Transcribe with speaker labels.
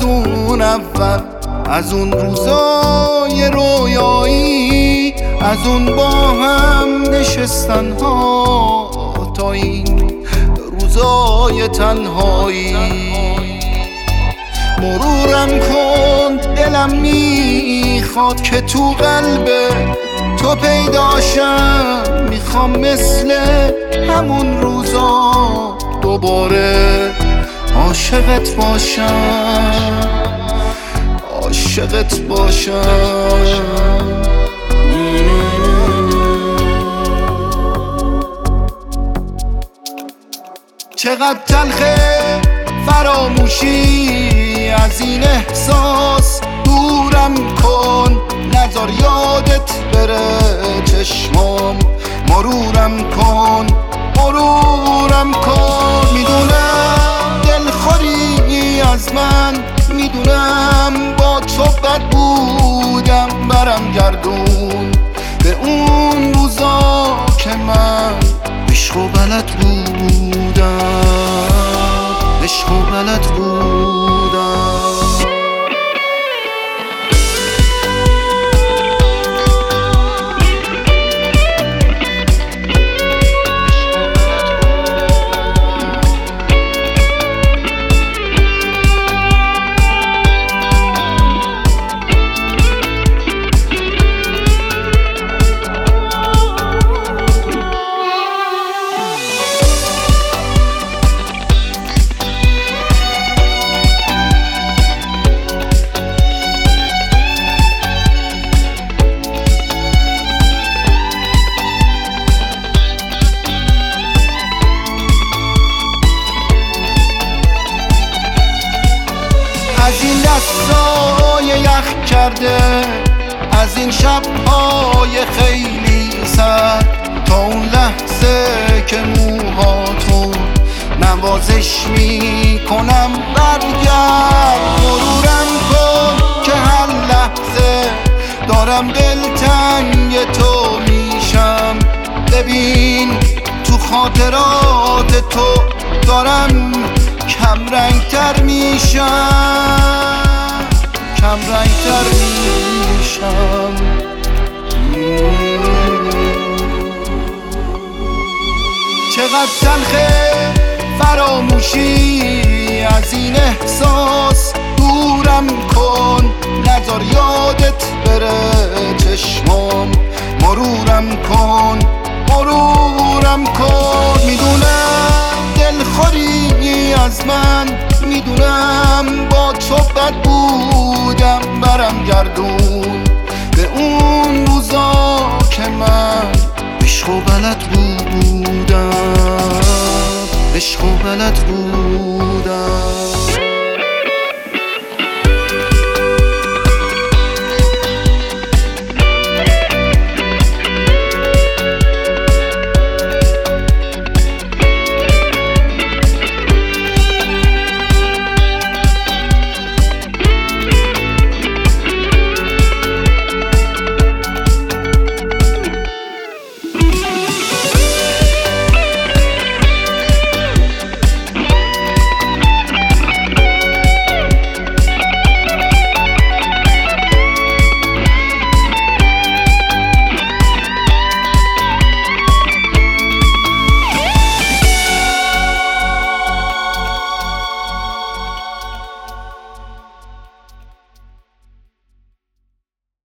Speaker 1: از اون اول، از اون روزای رویایی، از اون با هم نشستن ها تا این روزای تنهایی. مرورم کن دلم میخواد که تو قلب تو پیداشم، میخوام مثل همون روزا دوباره عاشقت باشم، عاشقت باشم. چقدر تلخه فراموشی از این احساس، دورم کن نذار یادت بره چشمام، مرورم کن مرورم کن. میدونم دلخوری از من، میدونم با تو بد بودم، برم گردون به اون روزا که من عشق و بلد بودم، عشق و بلد بودم. از این دستای یخ کرده، از این شبهای خیلی سرد، تا اون لحظه که موهاتو نوازش میکنم برگرد. مرورم کن که هر لحظه دارم دلتنگ تو میشم، ببین تو خاطرات تو دارم کم رنگ تر میشم، کم رنگ تر میشم. چقدر تلخه فراموشی از این احساس، دورم کن نذار یادت بره چشمام، مرورم کن مرورم کن. میدونم دلخوری از من، میدونم با تو بد بودم، برم گردون به اون روزا که من عشق و بلد بودم، عشق و بلد بودم.